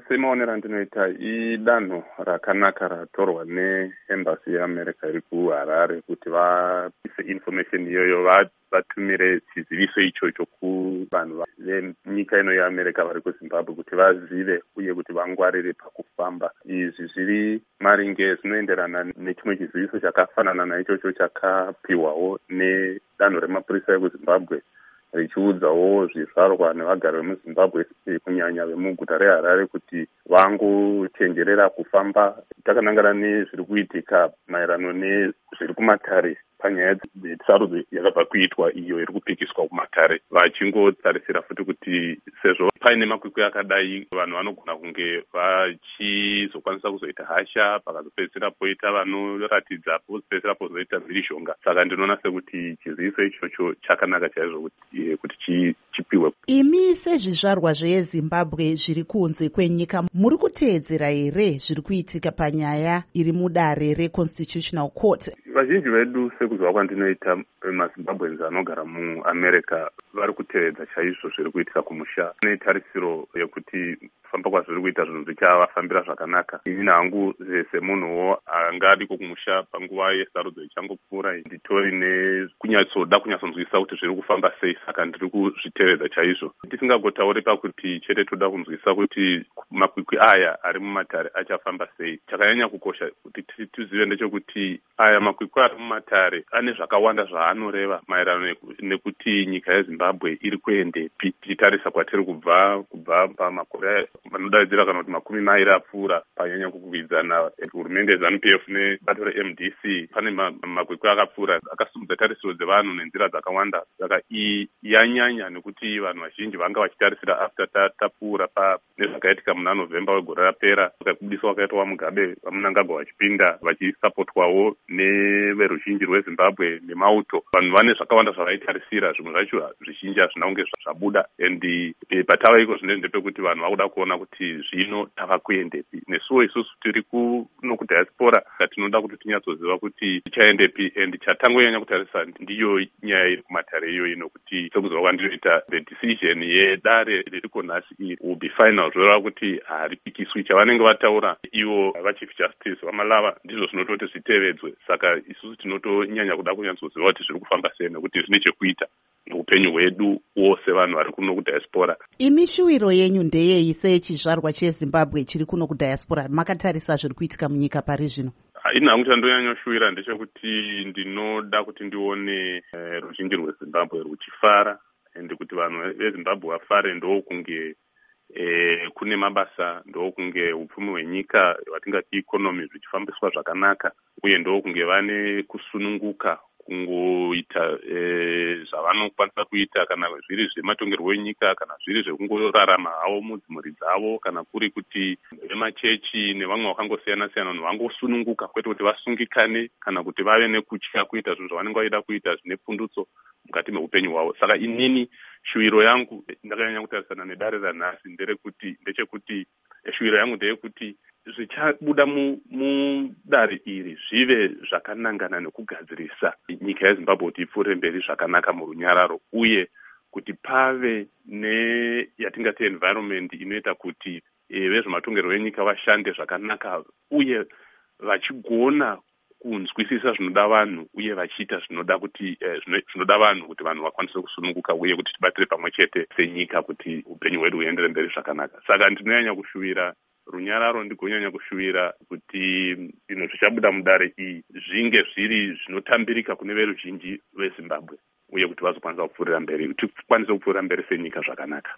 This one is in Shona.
semaonero andinoita idanho rakanaka ratorwa neembassy yeAmerica iri kuHarare kuti vaise information iyoyo vatumire chiziviso ichocho kuvanhu venyika ino yeAmerica vari kuZimbabwe kuti vazive uye kuti vangwarire pakufamba. Izvi zviri maringe zvinoenderana nechimwe chiziviso chakafanana naichocho chakapiwawo nedanho remapurisa ekuZimbabwe richiudzawo zvizvarwa nevagari vemuZimbabwe kunyanya vemuguta reHarare kuti vangochenjerera kufamba. Takanangana nezviri kuitika maererano nezviri kumatare panyaya dzesarudzo yakabva kuitwa iyo iri kupikiswa kumatare, vachingotarisira futi kuti sezvo paine makwikwi akadai vanhu vanogona kunge vachizokwanisa kuzoita hasha pakazopedzisira poita vanoratidza pozopedzisira pozoita mhirishonga. Saka ndinoona sekuti chiziviso ichocho chakanaka chaizvo kuti chipiwe. Imi sezvizvarwa zveZimbabwe zviri kunze kwenyika muri kuteedzera here zviri kuitika panyaya iri mudare reConstitutional Court? Vazhinji vedu sekuziva kwandinoita maZimbabweans anogara muAmerica vari kutevedza chaizvo zviri kuitika kumusha. Netarisiro yekuti kufamba kwazviri kuita zvinhu zvichavafambira zvakanaka. Ini hangu semunhuwo angadiko kumusha panguva yesarudzo ichangopfuura nditori kunyatsonzwisa kuti zviri kufamba sei, saka ndiri kuzvitevedza chaizvo. Tisingagotauri pakuti chete toda kunzwisa kuti makwikwi aya ari mumatare achafamba sei. Chakanyanya kukosha kuti tizive ndechekuti aya makwikwi ari mumatare ane zvakawanda zvaanoreva maererano nekuti nyika yeZimbabwe iri kuendepi. Tichitarisa kwatiri kubva pamakore vanodaidzira kana kuti 20 apfuura panyanya kukwikwidzana hurumende ZANU-PF nebato reMDC. Pane makwikwi akapfuura akasimudza tarisiro dzevanhu nenzira dzakawanda. Saka iyi yanyanya nekuti vanhu vazhinji vanga vachitarisira after tapfuura nezvakaitika muna November wegore rapera, vakabudiswa wakaitwa Mugabe vamunangagwa vachipinda vachisapotwawo neveruzhinji rweZimbabwe nemauto. Vanhu vane zvakawanda zvavaitarisira, zvimwe zvacho zvizhinji hazvina kunge zvabuda. Patava iko zvine ndepekuti vanhu vakuda kuona kuti zvino tava kuendepi. Nesuwo isusu tiri kuno kudiaspora tinoda kuti tinyatsoziva kuti tichaendepi, and chatangonyanya kutarisa ndiyo nyaya iri kumatare iyoyi, nokuti sekuziva kwandinoita the decision yedare ririko nhasi iri will be final. Zvoreva kuti haripikiswi. Chavanenge vataura ivo vachief justice vamalava ndizvo zvinototi zvitevedzwe. Saka isusu tinotonyanya kuda kunyatsoziva kuti zviri kufamba sei, nekuti zvine chekuita noupenyu hwedu wose vanhu vari kuno kudiaspora. Imi shuwiro yenyu ndeyei sechizvarwa cheZimbabwe chiri kuno kudiaspora? Makatarisa zviri kuitika munyika pari zvino? Ini hangu chandonyanyoshuwira ndechekuti ndinoda kuti ndione ruzhinji rweZimbabwe ruchifara, ende kuti vanhu veZimbabwe vafare ndokunge kune mabasa, ndokunge upfumi hwenyika hwatingati ikonomi zvichifambiswa zvakanaka, uye ndokunge vane kusununguka kungoita zvavanokwanisa kuita, kana zviri zvematongerwo enyika, kana zviri zvekungorarama havo mudzimhuri dzavo, kana kuri kuti vemachechi nevamwe vakangosiyana siyana vanhu vangosununguka, kwete kuti vasungikane kana kuti vave nekutya kuita zvinhu zvavanenge vaida kuita zvine pundutso mukati meupenyu hwavo. Saka inini shuwiro yangu ndakanyanya kutarisana nedare ranhasi ndechekuti shuwiro yangu ndeyekuti zvichabuda mudare iri zvive zvakanangana nekugadzirisa nyika yeZimbabwe kuti ipfuure mberi zvakanaka murunyararo, uye kuti pave yatingati environment inoita kuti vezvematongerwo enyika vashande zvakanaka, uye vachigona kunzwisisa zvinoda vanhu, uye vachiita zvinoda vanhu, kuti vanhu vakwanise kusununguka, uye kuti tibatire pamwe chete senyika kuti upenyu hwedu huendere mberi zvakanaka. Saka ndinonyanya kushuwira runyararo, ndigonyanya kushuwira kuti zvinhu zvichabuda mudare iyi zvinge zviri zvinotambirika kune veruzhinji veZimbabwe, uye kuti vazokwanisa kupfuurira mberi, tikwanise kupfuurira mberi senyika zvakanaka.